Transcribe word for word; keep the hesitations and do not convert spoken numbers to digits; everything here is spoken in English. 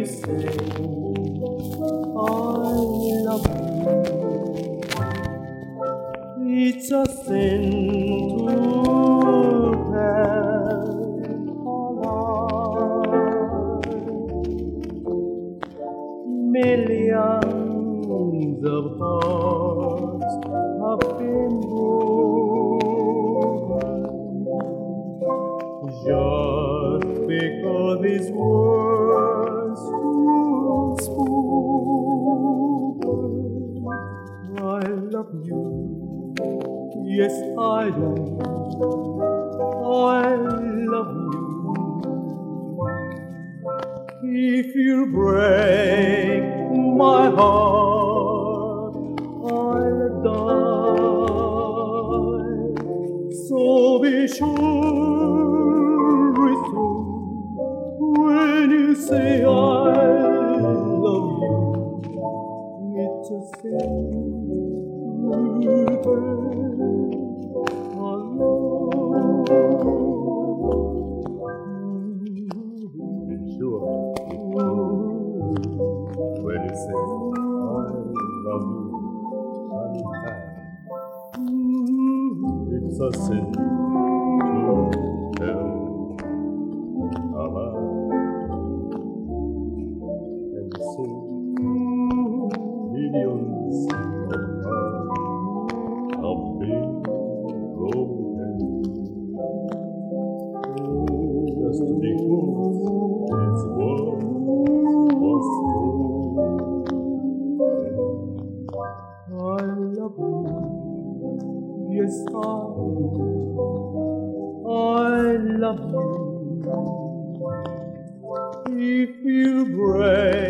say I love you, it's a sin to tell a lie. Millions of hearts have been broken just because these words were spoken. I love you, yes I do, I love you. If you break my heart, I'll die. So be sure it's true when you say I love you. It's a sin to turn alone. Be sure when you say I love you, it's a sin to tell a lie. And so millions of hearts have been broken just because this world was spoken. I love you, yes I do, I love you. If you break